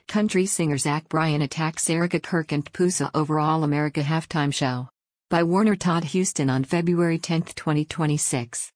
Country singer Zach Bryan attacks Erica Kirk and Pusa over All-America halftime show. By Warner Todd Houston on February 10, 2026.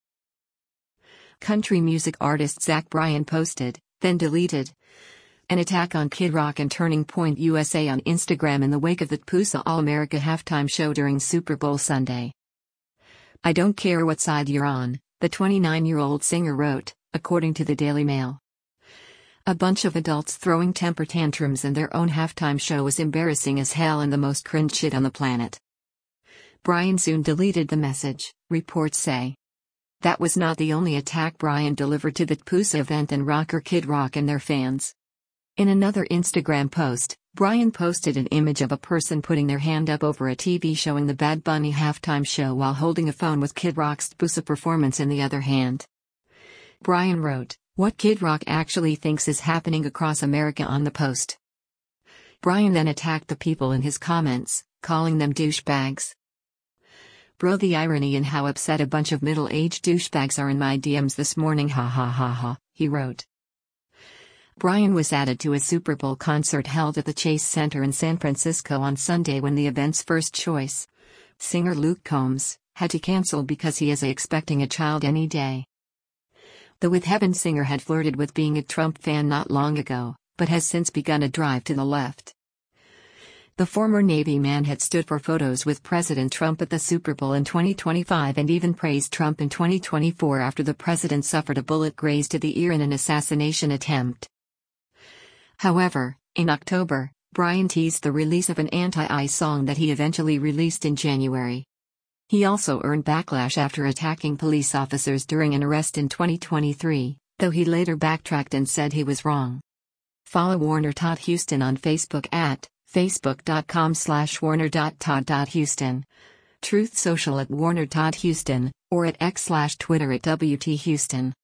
Country music artist Zach Bryan posted, then deleted, an attack on Kid Rock and Turning Point USA on Instagram in the wake of the Pusa All-America halftime show during Super Bowl Sunday. "I don't care what side you're on," the 29-year-old singer wrote, according to the Daily Mail. "A bunch of adults throwing temper tantrums in their own halftime show was embarrassing as hell and the most cringe shit on the planet." Bryan soon deleted the message, reports say. That was not the only attack Bryan delivered to the Pusa event and rocker Kid Rock and their fans. In another Instagram post, Bryan posted an image of a person putting their hand up over a TV showing the Bad Bunny halftime show while holding a phone with Kid Rock's Pusa performance in the other hand. Bryan wrote, "What Kid Rock actually thinks is happening across America" on the post. Bryan then attacked the people in his comments, calling them douchebags. "Bro, the irony in how upset a bunch of middle-aged douchebags are in my DMs this morning, ha ha ha ha," he wrote. Bryan was added to a Super Bowl concert held at the Chase Center in San Francisco on Sunday when the event's first choice, singer Luke Combs, had to cancel because he is expecting a child any day. The With Heaven singer had flirted with being a Trump fan not long ago, but has since begun a drive to the left. The former Navy man had stood for photos with President Trump at the Super Bowl in 2025 and even praised Trump in 2024 after the president suffered a bullet grazed to the ear in an assassination attempt. However, in October, Bryan teased the release of an anti-ICE song that he eventually released in January. He also earned backlash after attacking police officers during an arrest in 2023, though he later backtracked and said he was wrong. Follow Warner Todd Houston on Facebook at facebook.com/warner.todd.houston, Truth Social at Warner Todd Houston, or at X/Twitter at WT Houston.